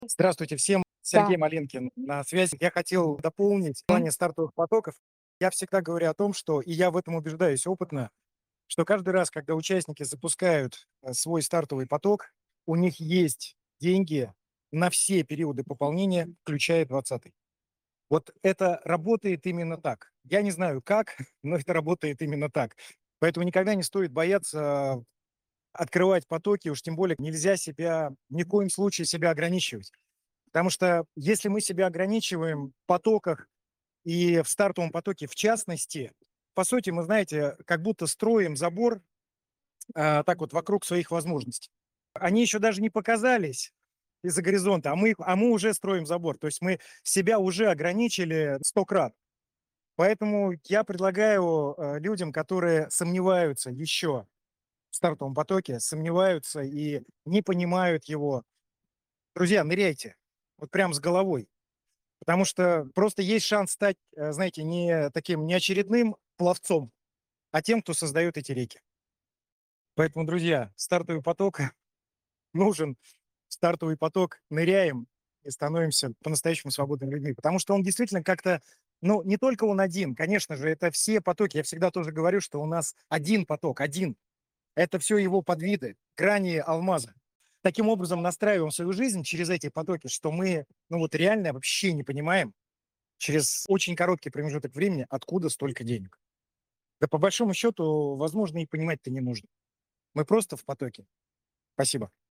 Здравствуйте всем. Да, Сергей Малинкин на связи. Я хотел дополнить в м, плане стартовых потоков. Я всегда говорю о том, что, и я в этом убеждаюсь опытно, что каждый раз, когда участники запускают свой стартовый поток, у них есть деньги на все периоды пополнения, включая 20. Вот это работает именно так. Я не знаю как, но это работает именно так. Поэтому никогда не стоит бояться открывать потоки, уж тем более нельзя себя, ни в коем случае себя ограничивать. Потому что если мы себя ограничиваем в потоках и в стартовом потоке в частности, по сути, мы, знаете, как будто строим забор так вот вокруг своих возможностей. Они еще даже не показались из-за горизонта, а мы уже строим забор. То есть мы себя уже ограничили 100 крат. Поэтому я предлагаю людям, которые сомневаются еще в стартовом потоке, сомневаются и не понимают его, друзья, ныряйте. Вот прям с головой. Потому что просто есть шанс стать, знаете, не таким не очередным пловцом, а тем, кто создает эти реки. Поэтому, друзья, стартовый поток нужен, стартовый поток, ныряем и становимся по-настоящему свободными людьми. Потому что он действительно как-то, ну, не только он один, конечно же, это все потоки. Я всегда тоже говорю, что у нас один поток, один. Это все его подвиды, грани алмаза. Таким образом настраиваем свою жизнь через эти потоки, что мы, ну вот реально вообще не понимаем, через очень короткий промежуток времени, откуда столько денег. Да по большому счету, возможно, и понимать-то не нужно. Мы просто в потоке. Спасибо.